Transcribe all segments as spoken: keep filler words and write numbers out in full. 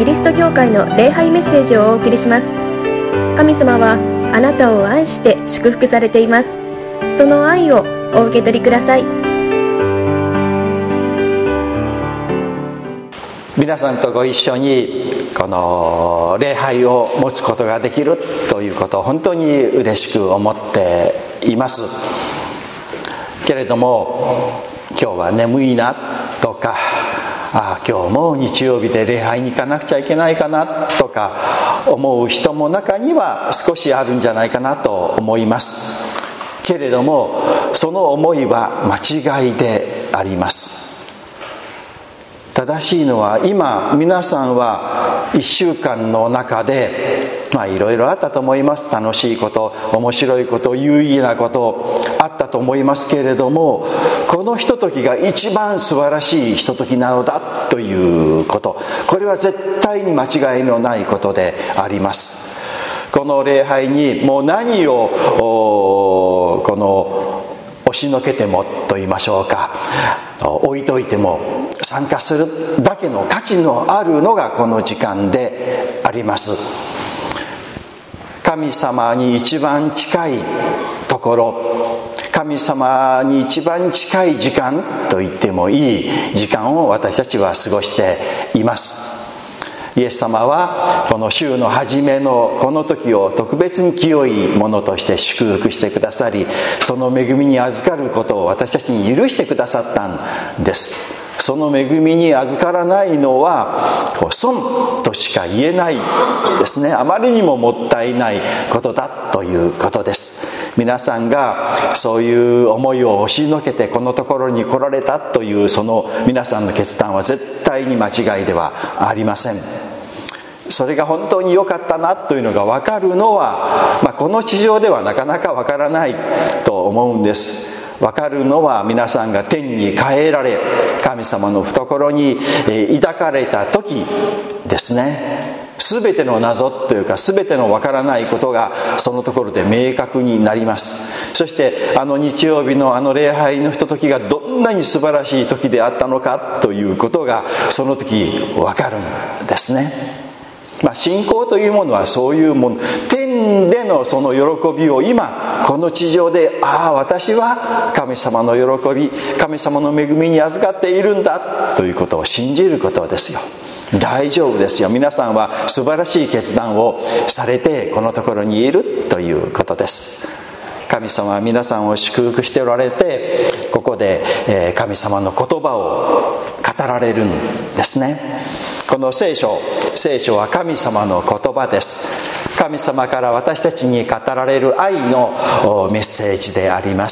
リスト教会の礼拝メッセージをお送りします。神様はあなたを愛して祝福されています。その愛をお受け取りください。 皆さんとご一緒にこの礼拝を持つことができるということを本当に嬉しく思っていますけれども、今日は眠いなとか、ああ今日も日曜日で礼拝に行かなくちゃいけないかなとか思う人も中には少しあるんじゃないかなと思いますけれども、その思いは間違いであります。正しいのは、今皆さんはいっしゅうかんの中でまあいろいろあったと思います。楽しいこと、面白いこと、有意義なことあったと思いますけれども、このひとときが一番素晴らしいひとときなのだということ、これは絶対に間違いのないことであります。この礼拝にもう何をこの押しのけてもと言いましょうか、置いといても参加するだけの価値のあるのがこの時間であります。神様に一番近いところ、神様に一番近い時間と言ってもいい時間を私たちは過ごしています。イエス様はこの週の初めのこの時を特別に清いものとして祝福してくださり、その恵みに預かることを私たちに許してくださったんです。その恵みに預からないのはこう損としか言えないですね。あまりにももったいないことだということです。皆さんがそういう思いを押しのけてこのところに来られたというその皆さんの決断は絶対に間違いではありません。それが本当に良かったなというのが分かるのは、まあ、この地上ではなかなか分からないと思うんです。分かるのは皆さんが天に帰られ神様の懐に抱かれた時ですね。全ての謎というか全ての分からないことがそのところで明確になります。そしてあの日曜日のあの礼拝のひとときがどんなに素晴らしい時であったのかということがその時分かるんですね。まあ、信仰というものはそういうもの、天でのその喜びを今この地上で、ああ私は神様の喜び、神様の恵みに預かっているんだということを信じることですよ。大丈夫ですよ。皆さんは素晴らしい決断をされてこのところにいるということです。神様は皆さんを祝福しておられて、ここで神様の言葉を語られるんですね。この聖書、聖書は神様の言葉です。神様から私たちに語られる愛のメッセージであります。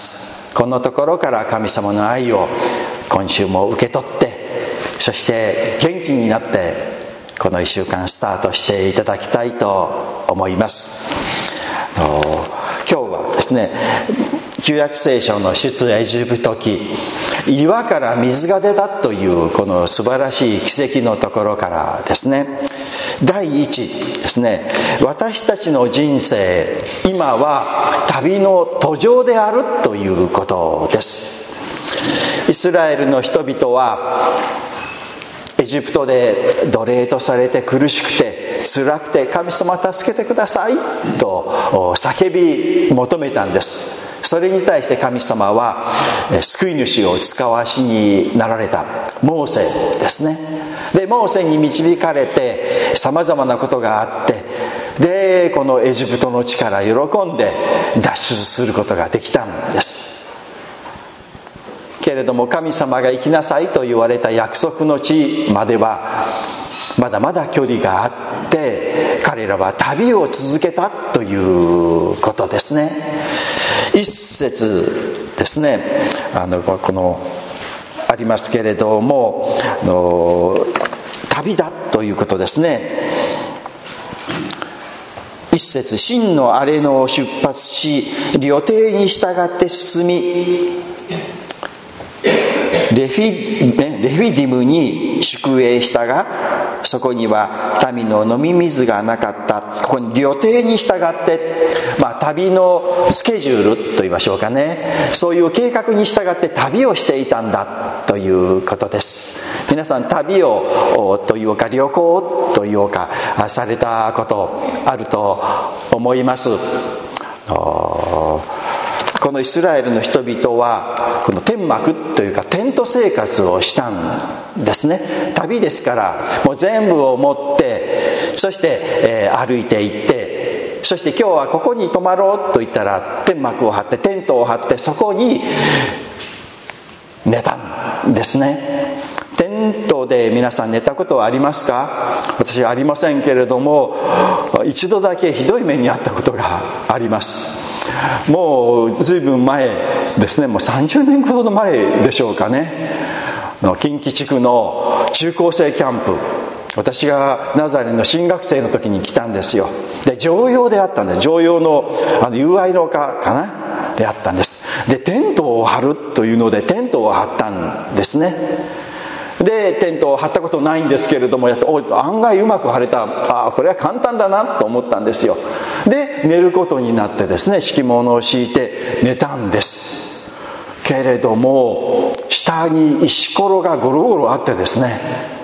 このところから神様の愛を今週も受け取って、そして元気になってこのいっしゅうかんスタートしていただきたいと思います。今日はですね、旧約聖書の出エジプト記、岩から水が出たというこの素晴らしい奇跡のところからですね、第一ですね、私たちの人生今は旅の途上であるということです。イスラエルの人々はエジプトで奴隷とされて苦しくて辛くて、神様助けてくださいと叫び求めたんです。それに対して神様は救い主を使わしになられたモーセですね。でモーセに導かれてさまざまなことがあって、でこのエジプトの地から喜んで脱出することができたんです。けれども神様が行きなさいと言われた約束の地まではまだまだ距離があって、彼らは旅を続けたということですね。一節ですね、あのこのありますけれども、あの旅だということですね。一節、真の荒れ野を出発し、旅程に従って進み、レフィ、レフィディムに宿営したが、そこには民の飲み水がなかった。ここに旅程に従って、まあ、旅のスケジュールと言いましょうかね、そういう計画に従って旅をしていたんだということです。 皆さん旅をというか旅行というかされたことあると思います。このイスラエルの人々はこの天幕というかテント生活をしたんですね。旅ですからもう全部を持ってそして、えー、歩いていってそして今日はここに泊まろうと言ったら天幕を張ってテントを張ってそこに寝たんですね。テントで皆さん寝たことはありますか？私はありませんけれども一度だけひどい目に遭ったことがあります。もうずいぶん前ですね。もうさんじゅうねんほど前でしょうかね。近畿地区の中高生キャンプ、私がナザレの新学生の時に来たんですよ。で常用であったんです。常用のあの友愛の丘かなであったんです。でテントを張るというのでテントを張ったんですね。でテントを張ったことないんですけれどもやって案外うまく張れた。ああこれは簡単だなと思ったんですよ。で寝ることになってですね敷物を敷いて寝たんですけれども下に石ころがゴロゴロあってですね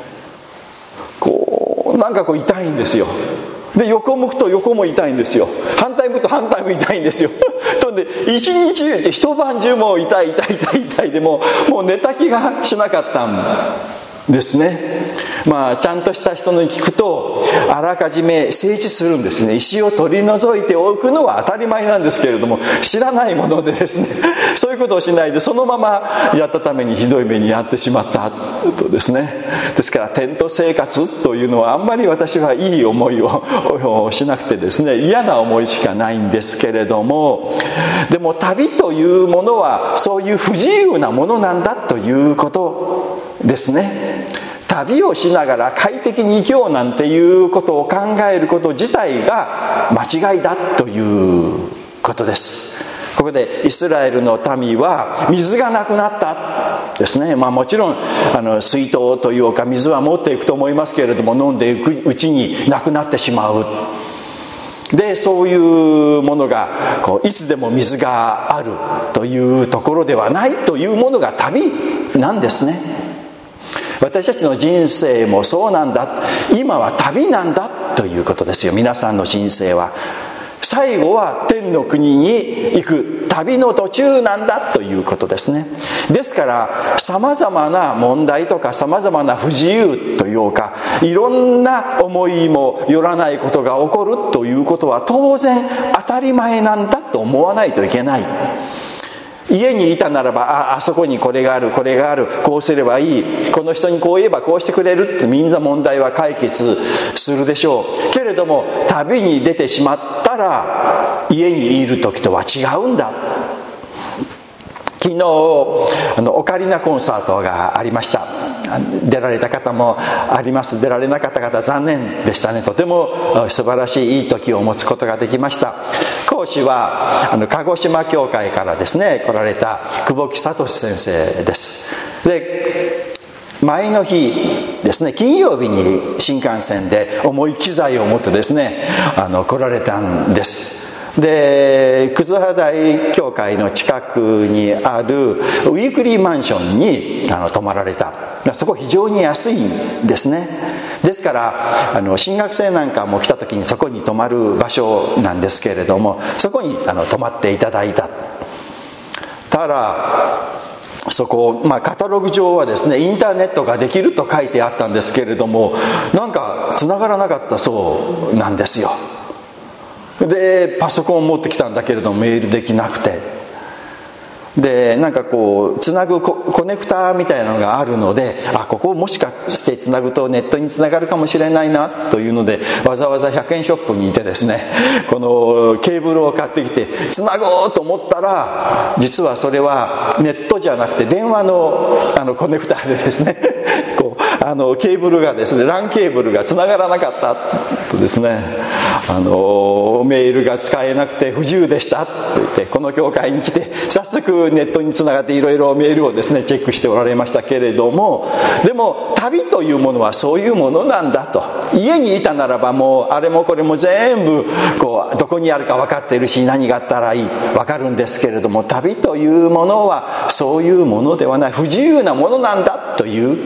こうなんかこう痛いんですよ。で横向くと横も痛いんですよ。反対向くと反対も痛いんですよ。とんで一日中で一晩中もう痛い痛い痛い痛いでもうもう寝た気がしなかったんですね。まあちゃんとした人に聞くとあらかじめ整地するんですね。石を取り除いておくのは当たり前なんですけれども知らないものでですねそういうことをしないでそのままやったためにひどい目に遭ってしまったとですね。ですからテント生活というのはあんまり私はいい思いをしなくてですね嫌な思いしかないんですけれども、でも旅というものはそういう不自由なものなんだということですね。旅をしながら快適に生きようなんていうことを考えること自体が間違いだということです。ここでイスラエルの民は水がなくなったですね。まあもちろんあの水筒というか水は持っていくと思いますけれども飲んでいくうちになくなってしまう。でそういうものがこういつでも水があるというところではないというものが旅なんですね。私たちの人生もそうなんだ。今は旅なんだということですよ。皆さんの人生は最後は天の国に行く旅の途中なんだということですね。ですからさまざまな問題とかさまざまな不自由というかいろんな思いもよらないことが起こるということは当然当たり前なんだと思わないといけない。家にいたならば あ, あそこにこれがあるこれがあるこうすればいいこの人にこう言えばこうしてくれるってみんな問題は解決するでしょうけれども旅に出てしまったら家にいる時とは違うんだ。昨日あのオカリナコンサートがありました。出られた方もあります。出られなかった方残念でしたね。とても素晴らしいいい時を持つことができました。講師はあの鹿児島教会からですね来られた久保木聡先生です。で前の日ですね金曜日に新幹線で重い機材を持ってですねあの来られたんです。で葛葉台教会の近くにあるウィークリーマンションにあの泊まられた。そこ非常に安いんですね。ですからあの新学生なんかも来た時にそこに泊まる場所なんですけれどもそこにあの泊まっていただいた。ただそこ、まあ、カタログ上はですねインターネットができると書いてあったんですけれどもなんか繋がらなかったそうなんですよ。でパソコンを持ってきたんだけれどもメールできなくてでなんかこうつなぐ コ, コネクターみたいなのがあるのであここもしかしてつなぐとネットにつながるかもしれないなというのでわざわざひゃくえんショップにいてですねこのケーブルを買ってきてつなごうと思ったら実はそれはネットじゃなくて電話 の, あのコネクターでですねこうあのケーブルがですね ラン ケーブルがつながらなかったとですねあのメールが使えなくて不自由でしたと言ってこの教会に来て早速ネットにつながっていろいろメールをですねチェックしておられましたけれどもでも旅というものはそういうものなんだと。家にいたならばもうあれもこれも全部こうどこにあるか分かっているし何があったらいい分かるんですけれども旅というものはそういうものではない不自由なものなんだというこ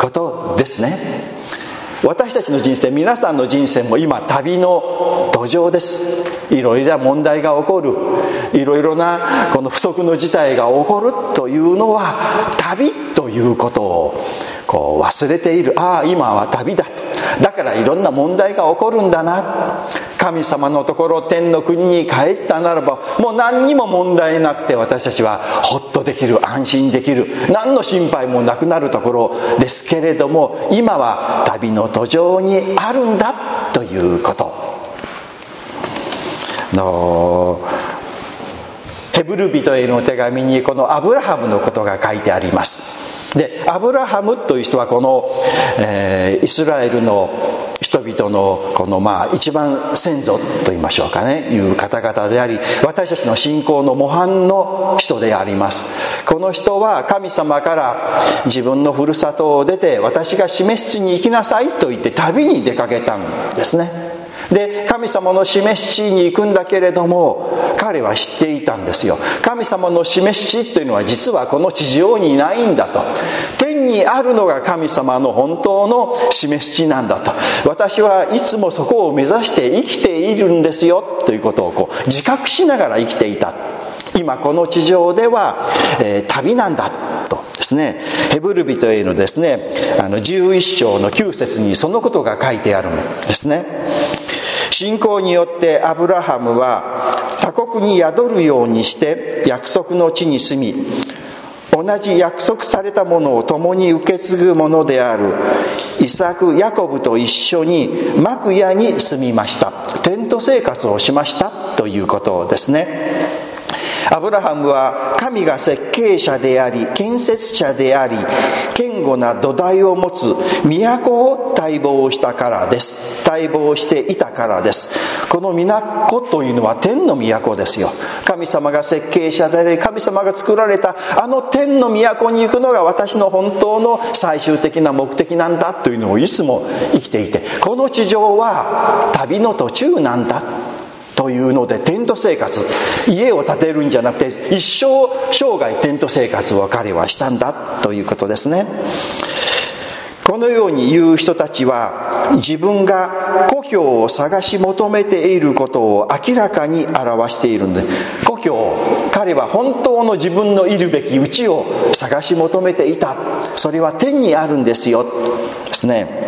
ことですね。私たちの人生、皆さんの人生も今旅の途上です。いろいろな問題が起こる、いろいろなこの不測の事態が起こるというのは旅ということをこう忘れている。ああ、今は旅だと。だからいろんな問題が起こるんだな。神様のところ、天の国に帰ったならばもう何にも問題なくて、私たちはほっとできる、安心できる、何の心配もなくなるところですけれども、今は旅の途上にあるんだということの、ヘブル人への手紙にこのアブラハムのことが書いてあります。で、アブラハムという人はこの、えー、イスラエルの人々のこのまあ一番先祖と言いましょうかね、いう方々であり、私たちの信仰の模範の人であります。この人は神様から自分のふるさとを出て、私が示す地に行きなさいと言って旅に出かけたんですね。で、神様の示す地に行くんだけれども、彼は知っていたんですよ。神様の示す地というのは実はこの地上にないんだと。天にあるのが神様の本当の示す地なんだと。私はいつもそこを目指して生きているんですよということをこう自覚しながら生きていた。今この地上では、えー、旅なんだとですね、ヘブル人へのですね、あのじゅういっ章のきゅう節にそのことが書いてあるんですね。信仰によってアブラハムは他国に宿るようにして約束の地に住み、同じ約束されたものを共に受け継ぐものであるイサク・ヤコブと一緒に幕屋に住みました。テント生活をしましたということですね。アブラハムは神が設計者であり建設者であり堅固な土台を持つ都を待望したからです。待望していたからです。この都というのは天の都ですよ。神様が設計者であり神様が作られたあの天の都に行くのが私の本当の最終的な目的なんだというのをいつも生きていて、この地上は旅の途中なんだというので、テント生活、家を建てるんじゃなくて一生生涯テント生活を彼はしたんだということですね。このように言う人たちは自分が故郷を探し求めていることを明らかに表しているんで、故郷、彼は本当の自分のいるべき家を探し求めていた。それは天にあるんですよですね。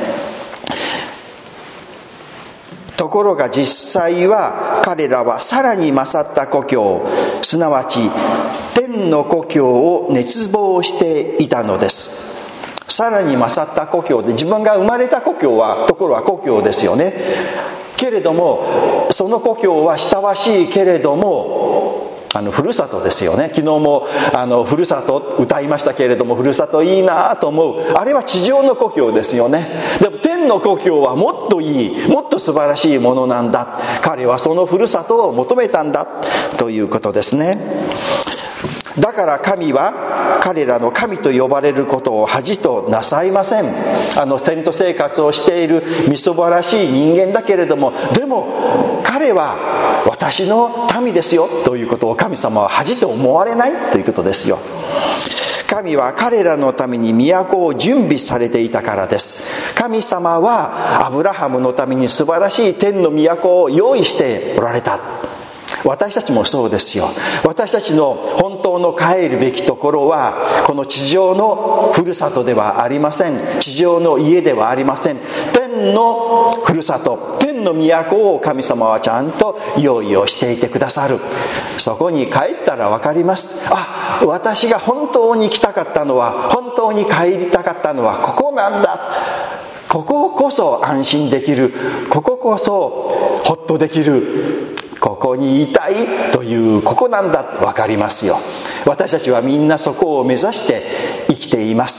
ところが実際は彼らはさらに勝った故郷、すなわち天の故郷を熱望していたのです。さらに勝った故郷で、自分が生まれた故郷はところは故郷ですよね。けれどもその故郷は親しいけれどもあのふるさとですよね。昨日もあのふるさと歌いましたけれども、ふるさといいなと思う。あれは地上の故郷ですよね。でも天の故郷はもっといい、もっと素晴らしいものなんだ。彼はそのふるさとを求めたんだということですね。だから神は彼らの神と呼ばれることを恥となさいません。あのテント生活をしているみそばらしい人間だけれども、でも彼は私の民ですよということを神様は恥と思われないということですよ。神は彼らのために都を準備されていたからです。神様はアブラハムのために素晴らしい天の都を用意しておられた。私たちもそうですよ。私たちの本当の帰るべきところはこの地上のふるさとではありません。地上の家ではありません。天のふるさと、天の都を神様はちゃんと用意をしていてくださる。そこに帰ったら分かります。あ、私が本当に来たかったのは、本当に帰りたかったのはここなんだ。こここそ安心できる、こここそほっとできる、ここにいたいというここなんだって分かりますよ。私たちはみんなそこを目指して生きています。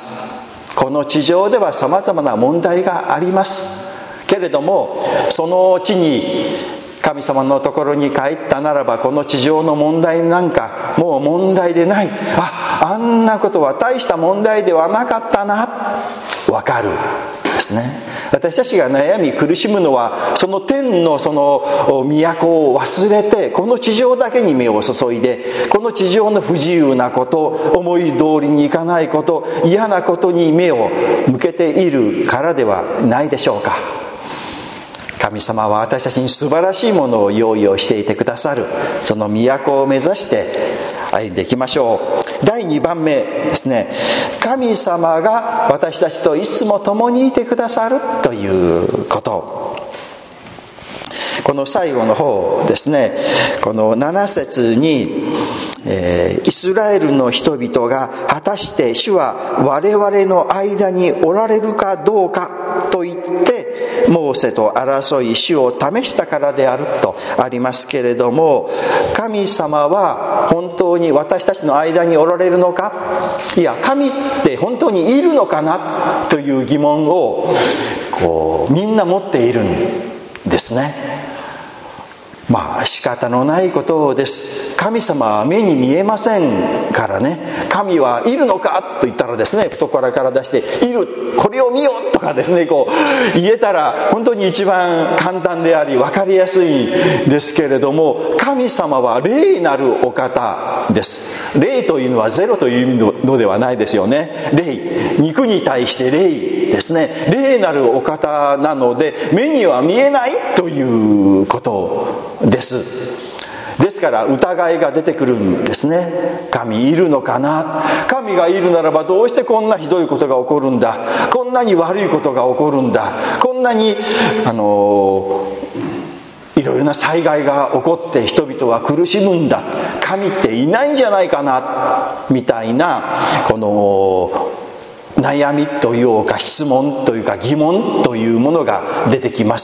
この地上ではさまざまな問題がありますけれども、その地に神様のところに帰ったならば、この地上の問題なんかもう問題でない。あ、あんなことは大した問題ではなかったな、分かるですね。私たちが悩み苦しむのは、その天のその都を忘れて、この地上だけに目を注いで、この地上の不自由なこと、思い通りにいかないこと、嫌なことに目を向けているからではないでしょうか。神様は私たちに素晴らしいものを用意をしていてくださる。その都を目指して歩んでいきましょう。だいにばんめですね、神様が私たちといつも共にいてくださるということ。この最後の方ですね、このなな節に、えー、イスラエルの人々が果たして主は我々の間におられるかどうかと言ってモーセと争い主を試したからであるとありますけれども、神様は本当に私たちの間におられるのか、いや神って本当にいるのかなという疑問をこうみんな持っているんですね。まあ仕方のないことです。神様は目に見えませんからね。神はいるのかと言ったらですね、懐から出している、これを見よとかですね、こう言えたら本当に一番簡単であり分かりやすいんですけれども、神様は霊なるお方です。霊というのはゼロという意味のではないですよね。霊、肉に対して霊ですね。霊なるお方なので目には見えないということです。ですから疑いが出てくるんですね。神いるのかな、神がいるならばどうしてこんなひどいことが起こるんだ、こんなに悪いことが起こるんだ、こんなにあのいろいろな災害が起こって人々は苦しむんだ、神っていないんじゃないかなみたいなこの悩みというか質問というか疑問というものが出てきます。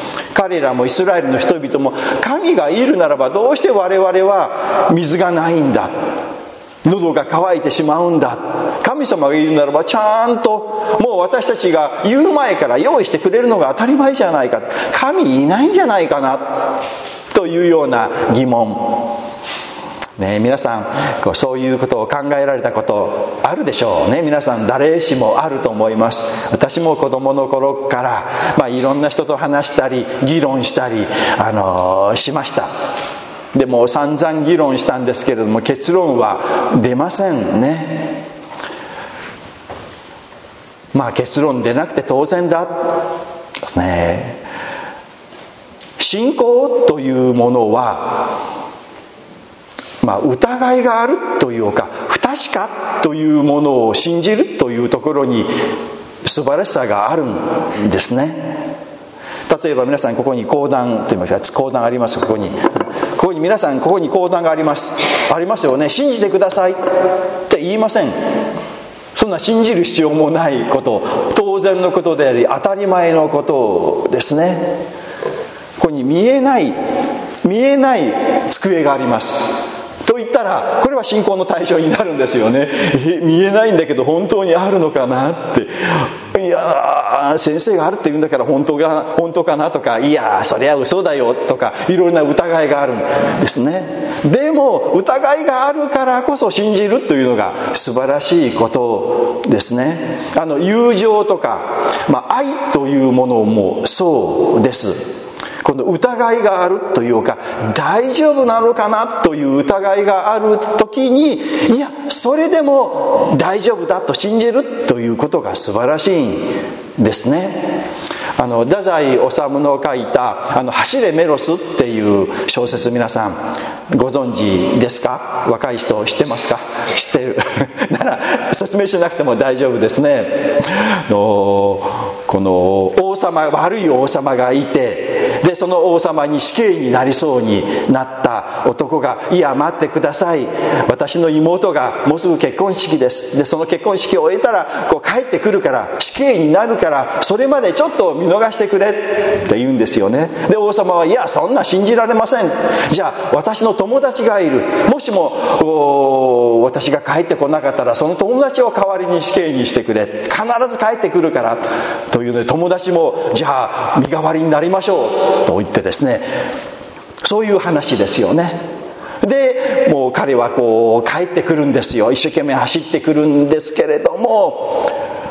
彼らもイスラエルの人々も、神がいるならばどうして我々は水がないんだ、喉が渇いてしまうんだ、神様がいるならばちゃんともう私たちが言う前から用意してくれるのが当たり前じゃないか、神いないんじゃないかなというような疑問ね、皆さんこうそういうことを考えられたことあるでしょうね。皆さん誰しもあると思います。私も子供の頃から、まあ、いろんな人と話したり議論したり、あのー、しました。でも散々議論したんですけれども結論は出ませんね。まあ結論出なくて当然だですね。信仰というものはまあ、疑いがあるというか不確かというものを信じるというところに素晴らしさがあるんですね。例えば皆さんここに講談と言いますか、講談あります。ここにここに皆さんここに講談がありますありますよね。信じてくださいって言いません。そんな信じる必要もないこと、当然のことであり当たり前のことですね。ここに見えない見えない机がありますと言ったらこれは信仰の対象になるんですよね。え見えないんだけど本当にあるのかなって、いや先生があるって言うんだから本当が本当かなとか、いやそりゃ嘘だよとかいろいろな疑いがあるんですね。でも疑いがあるからこそ信じるというのが素晴らしいことですね。あの友情とか、まあ、愛というものもそうです。この疑いがあるというか大丈夫なのかなという疑いがある時に、いやそれでも大丈夫だと信じるということが素晴らしいんですね。あの太宰治の書いたあの走れメロスっていう小説、皆さんご存知ですか？若い人知ってますか？知ってるなら説明しなくても大丈夫ですね。のこの王様、悪い王様がいて、でその王様に死刑になりそうになった男が、いや待ってください、私の妹がもうすぐ結婚式です、でその結婚式を終えたらこう帰ってくるから死刑になるからそれまでちょっと見逃してくれって言うんですよね。で王様は、いやそんな信じられません、じゃあ私の友達がいる、もしも私が帰ってこなかったらその友達を代わりに死刑にしてくれ、必ず帰ってくるからというので、友達もじゃあ身代わりになりましょうと言ってですね、そういう話ですよね。でもう彼はこう帰ってくるんですよ。一生懸命走ってくるんですけれども、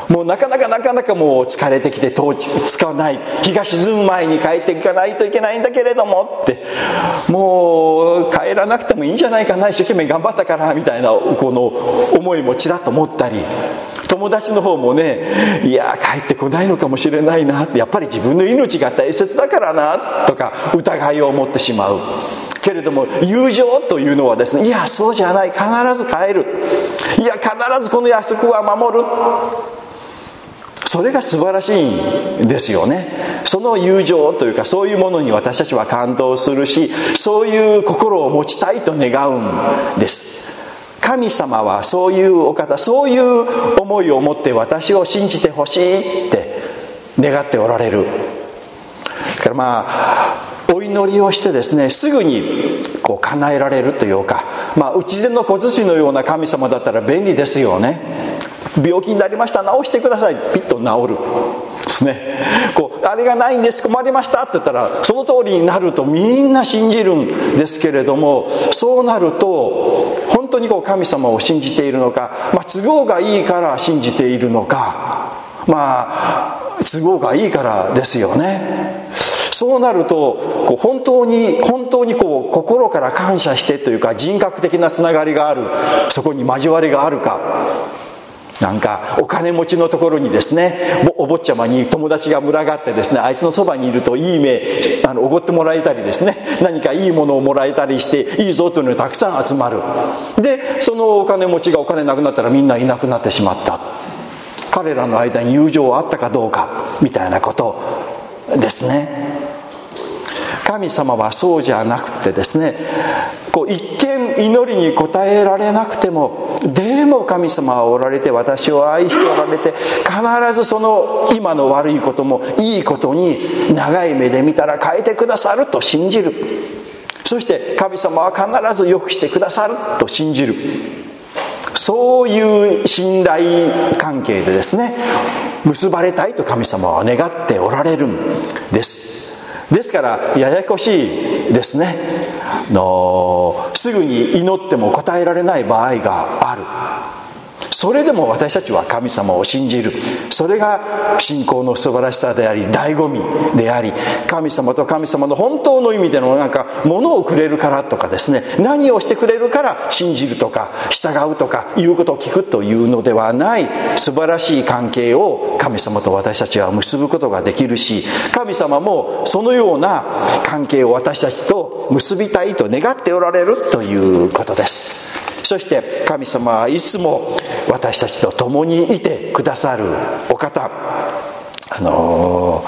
もうなかなかなかなかもう疲れてきてトーチ使わない、日が沈む前に帰っていかないといけないんだけれどもって、もう帰らなくてもいいんじゃないかな、一生懸命頑張ったからみたいなこの思いもちらっと持ったり、友達の方もね、いや帰ってこないのかもしれないなって、やっぱり自分の命が大切だからなとか疑いを持ってしまうけれども、友情というのはですね、いやそうじゃない、必ず帰る、いや必ずこの約束は守る、それが素晴らしいんですよね。その友情というか、そういうものに私たちは感動するし、そういう心を持ちたいと願うんです。神様はそういうお方、そういう思いを持って私を信じてほしいって願っておられる。だからまあお祈りをしてですね、すぐにこう叶えられるというか、まあ打ち出の小槌のような神様だったら便利ですよね。病気になりました、治してください、ピッと治るですね。こうあれがないんです、困りましたって言ったらその通りになるとみんな信じるんですけれども、そうなると本当にこう神様を信じているのか、まあ、都合がいいから信じているのか、まあ都合がいいからですよね。そうなるとこう本当に本当にこう心から感謝してというか、人格的なつながりがある、そこに交わりがあるか、なんかお金持ちのところにですね、お坊ちゃまに友達が群がってですね、あいつのそばにいるといい目あのおごってもらえたりですね、何かいいものをもらえたりしていいぞというのにたくさん集まる。でそのお金持ちがお金なくなったらみんないなくなってしまった。彼らの間に友情はあったかどうかみたいなことですね。神様はそうじゃなくてですね、こう一見祈りに応えられなくても、でも神様はおられて、私を愛しておられて、必ずその今の悪いこともいいことに長い目で見たら変えてくださると信じる。そして神様は必ず良くしてくださると信じる。そういう信頼関係でですね、結ばれたいと神様は願っておられるんです。ですからややこしいですね。のすぐに祈っても答えられない場合がある。それでも私たちは神様を信じる。それが信仰の素晴らしさであり、醍醐味であり、神様と神様の本当の意味でのなんか物をくれるからとかですね、何をしてくれるから信じるとか従うとかいうことを聞くというのではない素晴らしい関係を神様と私たちは結ぶことができるし、神様もそのような関係を私たちと結びたいと願っておられるということです。そして神様はいつも私たちと共にいてくださるお方。あの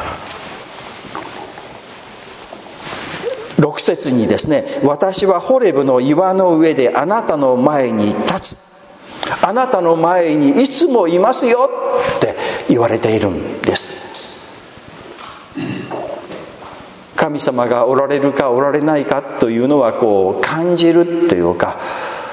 ー、ろく節にですね、私はホレブの岩の上であなたの前に立つ、あなたの前にいつもいますよって言われているんです。神様がおられるかおられないかというのはこう感じるというか、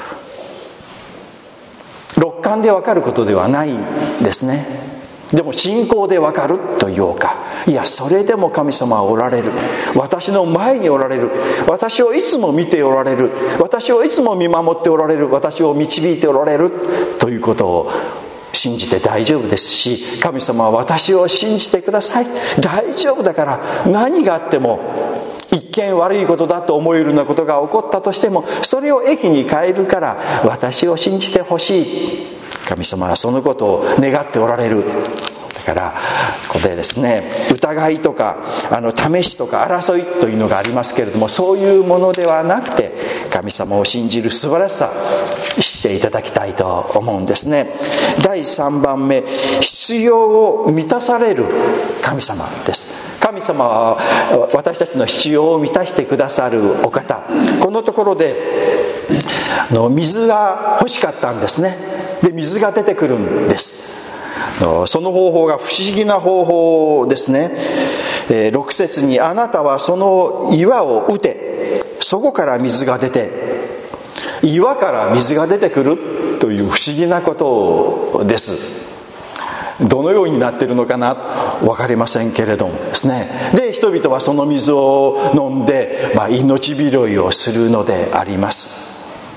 六感で分かることではないんですね。でも信仰で分かるというか、いやそれでも神様はおられる、私の前におられる、私をいつも見ておられる、私をいつも見守っておられる、私を導いておられるということを信じて大丈夫ですし、神様は私を信じてください、大丈夫だから、何があっても一見悪いことだと思えるようなことが起こったとしてもそれを益に変えるから私を信じてほしい。神様はそのことを願っておられる。だからここでですね、疑いとかあの試しとか争いというのがありますけれども、そういうものではなくて神様を信じる素晴らしさ知っていただきたいと思うんですね。だいさんばんめ、必要を満たされる神様です。神様は私たちの必要を満たしてくださるお方。このところでの水が欲しかったんですね。で水が出てくるんです。その方法が不思議な方法ですね。ろく節に、あなたはその岩を打て、そこから水が出て、岩から水が出てくるという不思議なことです。どのようになっているのかな分かりませんけれどもですね。で人々はその水を飲んで、まあ、命拾いをするのであります。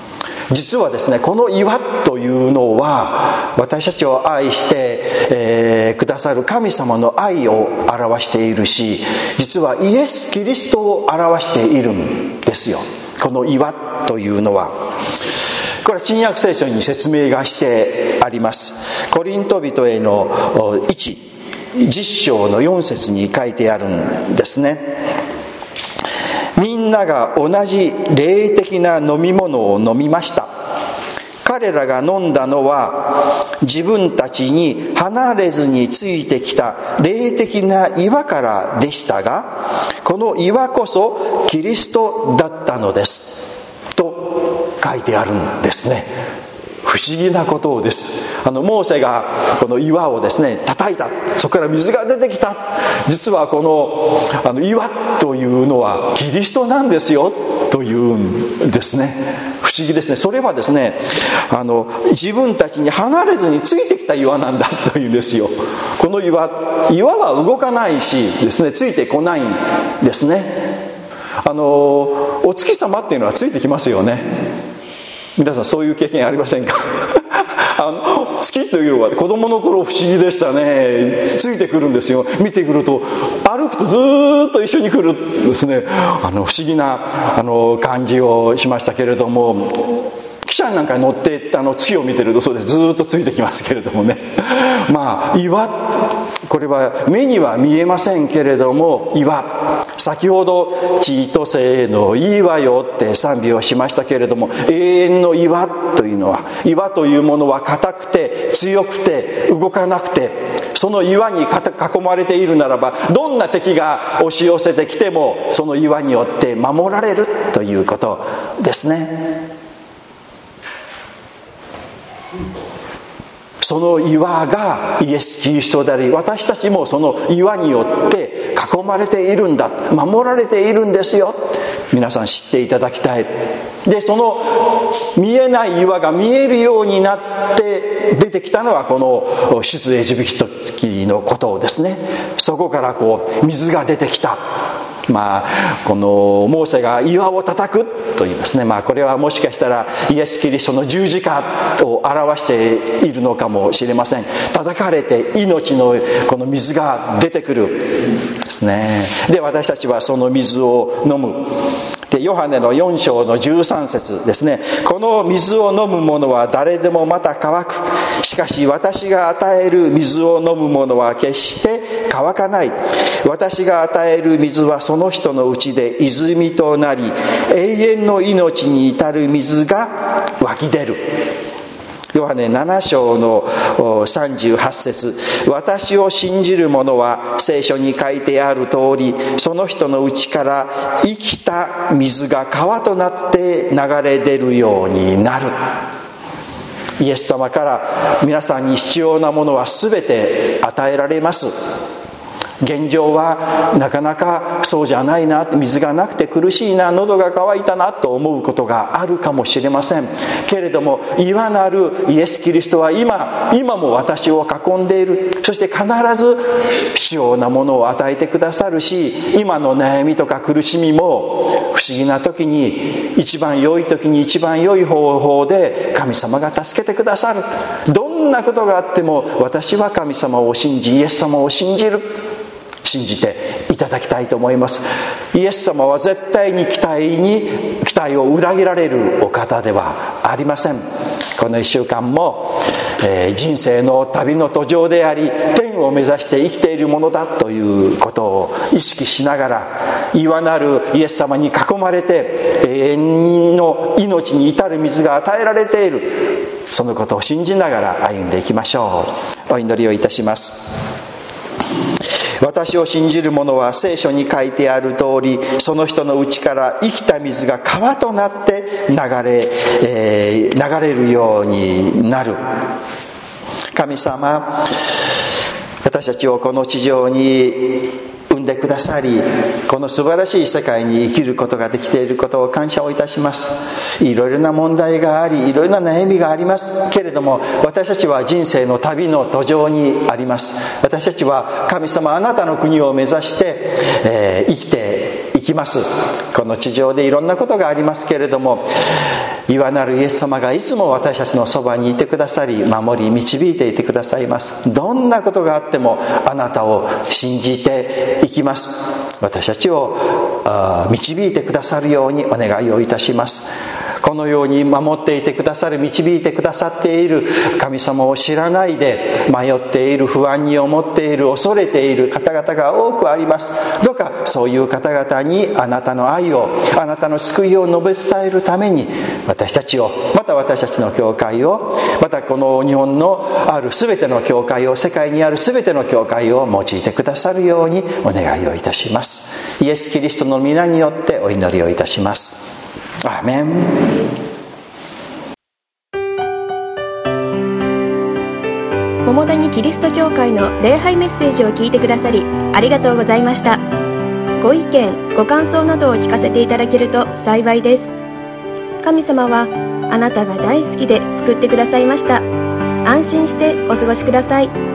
実はですね、この岩というのは私たちを愛して、えー、くださる神様の愛を表しているし、実はイエス・キリストを表しているんですよ。この岩というのは、これは新約聖書に説明がしてあります。コリント人へのいち、じゅっ章のよん節に書いてあるんですね。みんなが同じ霊的な飲み物を飲みました。彼らが飲んだのは自分たちに離れずについてきた霊的な岩からでしたが、この岩こそキリストだったのですと書いてあるんですね。不思議なことです。あのモーセがこの岩をですね叩いた、そこから水が出てきた。実はこの、あの岩というのはキリストなんですよというんですね。不思議ですね。それはですね、あの自分たちに離れずについてきた岩なんだというんですよ。この岩岩は動かないしですね、ついてこないんですね。あのお月様っていうのはついてきますよね。皆さんそういう経験ありませんか？あの月というのは子供の頃不思議でしたね。ついてくるんですよ。見てくると、歩くとずーっと一緒に来るですね。あの不思議なあの感じをしましたけれども、汽車なんかに乗っていったあの月を見てるとそれずーっとついてきますけれどもね。まあ岩、これは目には見えませんけれども岩、先ほど千歳のいいわよって賛美をしましたけれども、永遠の岩というのは、岩というものは硬くて強くて動かなくて、その岩に囲まれているならば、どんな敵が押し寄せてきてもその岩によって守られるということですね。その岩がイエス・キリストであり、私たちもその岩によって囲まれているんだ、守られているんですよ。皆さん知っていただきたい。で、その見えない岩が見えるようになって出てきたのはこの出エジプト記のことですね。そこからこう水が出てきた。まあ、このモーセが岩を叩くというですね、まあ、これはもしかしたらイエス・キリストの十字架を表しているのかもしれません。叩かれて命のこの水が出てくるですね。で、私たちはその水を飲む。で、ヨハネのよん章のじゅうさん節ですね。この水を飲む者は誰でもまた乾く。しかし私が与える水を飲む者は決して乾かない。私が与える水はその人のうちで泉となり、永遠の命に至る水が湧き出る。ヨハネなな章のさんじゅうはち節、私を信じる者は聖書に書いてある通り、その人のうちから生きた水が川となって流れ出るようになる。イエス様から皆さんに必要なものは全て与えられます。現状はなかなかそうじゃないな、水がなくて苦しいな、喉が渇いたなと思うことがあるかもしれませんけれども、岩なるイエス・キリストは今今も私を囲んでいる。そして必ず必要なものを与えてくださるし、今の悩みとか苦しみも不思議な時に、一番良い時に一番良い方法で神様が助けてくださる。どんなことがあっても私は神様を信じ、イエス様を信じる、信じていただきたいと思います。イエス様は絶対に期待に期待を裏切られるお方ではありません。このいっしゅうかんも、えー、人生の旅の途上であり、天を目指して生きているものだということを意識しながら、岩なるイエス様に囲まれて永遠の命に至る水が与えられている、そのことを信じながら歩んでいきましょう。お祈りをいたします。私を信じる者は聖書に書いてある通り、その人のうちから生きた水が川となって流れ、えー、流れるようになる。神様、私たちをこの地上に産んでくださり、この素晴らしい世界に生きることができていることを感謝をいたします。いろいろな問題があり、いろいろな悩みがありますけれども、私たちは人生の旅の途上にあります。私たちは神様、あなたの国を目指して、えー、生きていきます。この地上でいろんなことがありますけれども、 岩なるイエス様がいつも私たちのそばにいてくださり、守り導いていてくださいます。どんなことがあってもあなたを信じていきます。私たちを導いてくださるようにお願いをいたします。このように守っていてくださる、導いてくださっている神様を知らないで迷っている、不安に思っている、恐れている方々が多くあります。どうかそういう方々にあなたの愛を、あなたの救いを述べ伝えるために、私たちを、また私たちの教会を、またこの日本のある全ての教会を、世界にある全ての教会を用いてくださるようにお願いをいたします。イエス・キリストの皆によってお祈りをいたします。アーメン。 桃谷キリスト教会の礼拝メッセージを聞いてくださりありがとうございました。ご意見ご感想などを聞かせていただけると幸いです。神様はあなたが大好きで救ってくださいました。安心してお過ごしください。